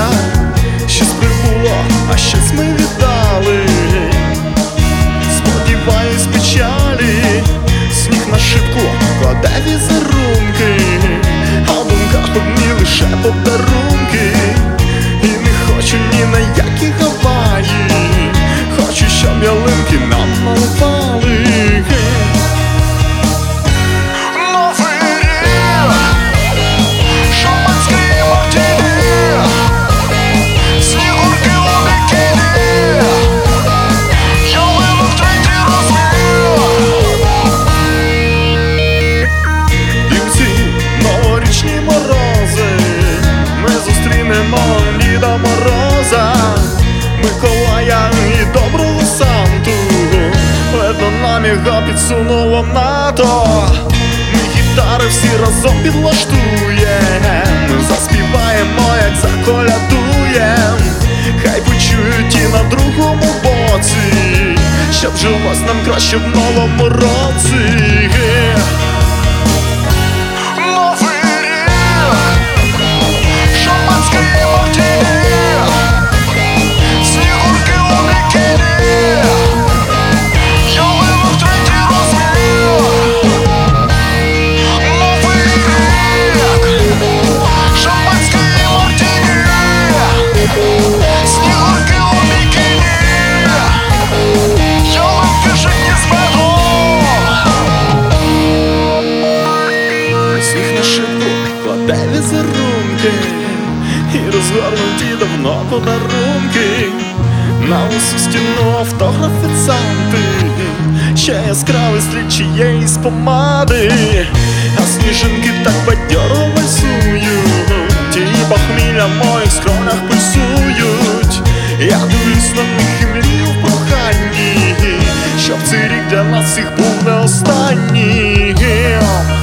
щось прибуло, а щось ми віддали. Сподіваюсь, печалі, сніг на шибку кладе візерунки, а в думках одні лише подарунки. І не хочу ні на які Гаваї, хочу, щоб ялинки нам наливали. Діда Мороза, Миколая і доброго Санту, видно нам його підсунуло НАТО. Ми гітари всі разом підлаштуєм, заспіваємо, як заколядуєм. Хай почують і на другому боці, щоб жилось нам краще в новому році. Кладе візерунки і розгорнуті давно подарунки. На усю стіну автограф від Санти, ще яскравий слід чиєїсь помади. А сніжинки так бадьоро вальсують, і похмілля в моїх скронях пульсують. Я дивлюсь на них і мрію в проханні, щоб цей рік для нас всіх був не останній.